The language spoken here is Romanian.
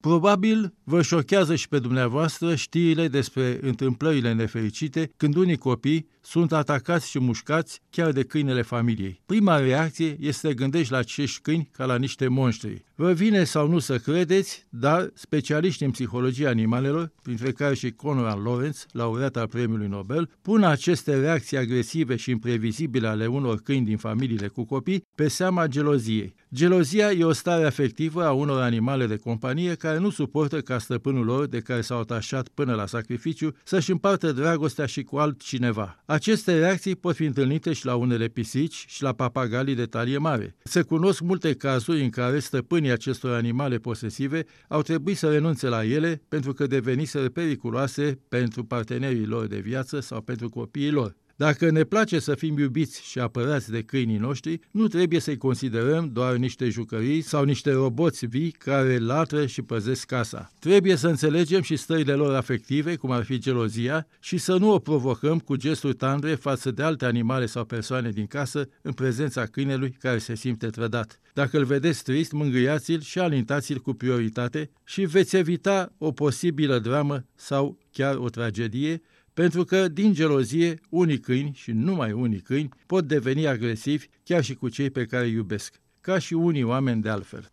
Probabil vă șochează și pe dumneavoastră știrile despre întâmplările nefericite când unii copii sunt atacați și mușcați chiar de câinele familiei. Prima reacție este să gândești la acești câini ca la niște monștri. Vă vine sau nu să credeți, dar specialiști în psihologie animalelor, printre care și Conrad Lorenz, laureat al Premiului Nobel, pun aceste reacții agresive și imprevizibile ale unor câini din familiile cu copii pe seama geloziei. Gelozia e o stare afectivă a unor animale de companie care nu suportă ca stăpânul lor, de care s-au atașat până la sacrificiu, să-și împartă dragostea și cu altcineva. Aceste reacții pot fi întâlnite și la unele pisici și la papagalii de talie mare. Se cunosc multe cazuri în care stăpânii acestor animale posesive au trebuit să renunțe la ele pentru că deveniseră periculoase pentru partenerii lor de viață sau pentru copiii lor. Dacă ne place să fim iubiți și apărați de câinii noștri, nu trebuie să-i considerăm doar niște jucării sau niște roboți vii care latră și păzesc casa. Trebuie să înțelegem și stările lor afective, cum ar fi gelozia, și să nu o provocăm cu gesturi tandre față de alte animale sau persoane din casă în prezența câinelui care se simte trădat. Dacă îl vedeți trist, mângâiați-l și alintați-l cu prioritate și veți evita o posibilă dramă sau chiar o tragedie, pentru că, din gelozie, unii câini, și numai unii câini, pot deveni agresivi chiar și cu cei pe care îi iubesc, ca și unii oameni de altfel.